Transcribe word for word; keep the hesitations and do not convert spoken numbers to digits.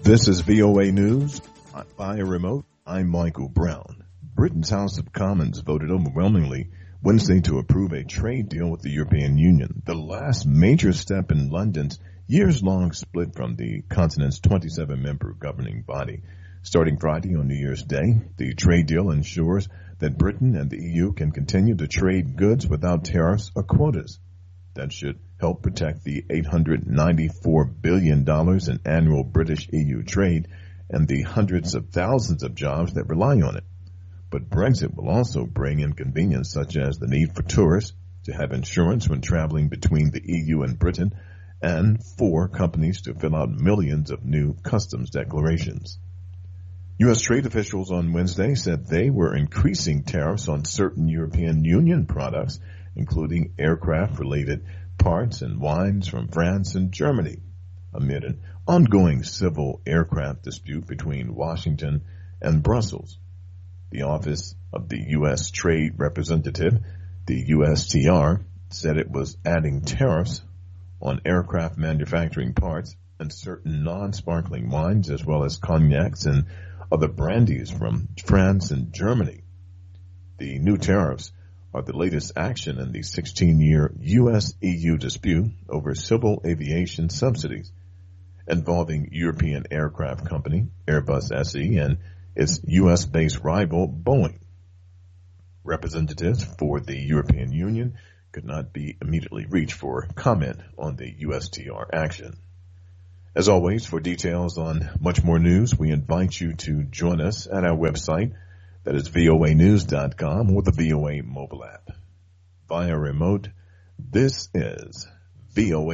This is V O A News. Via remote, I'm Michael Brown. Britain's House of Commons voted overwhelmingly Wednesday to approve a trade deal with the European Union, the last major step in London's years-long split from the continent's twenty-seven member governing body. Starting Friday on New Year's Day, the trade deal ensures that Britain and the E U can continue to trade goods without tariffs or quotas. That should help protect the eight hundred ninety-four billion dollars in annual British-E U trade and the hundreds of thousands of jobs that rely on it. But Brexit will also bring inconvenience such as the need for tourists to have insurance when traveling between the E U and Britain and for companies to fill out millions of new customs declarations. U S trade officials on Wednesday said they were increasing tariffs on certain European Union products, including aircraft-related parts and wines from France and Germany, amid an ongoing civil aircraft dispute between Washington and Brussels. The Office of the U S Trade Representative, the U S T R, said it was adding tariffs on aircraft manufacturing parts and certain non-sparkling wines, as well as cognacs and other brandies from France and Germany. The new tariffs are the latest action in the sixteen-year U S E U dispute over civil aviation subsidies involving European aircraft company Airbus S E and its U S-based rival Boeing. Representatives for the European Union could not be immediately reached for comment on the U S T R action. As always, for details on much more news, we invite you to join us at our website, that is V O A news dot com, or the V O A mobile app. Via remote, this is V O A.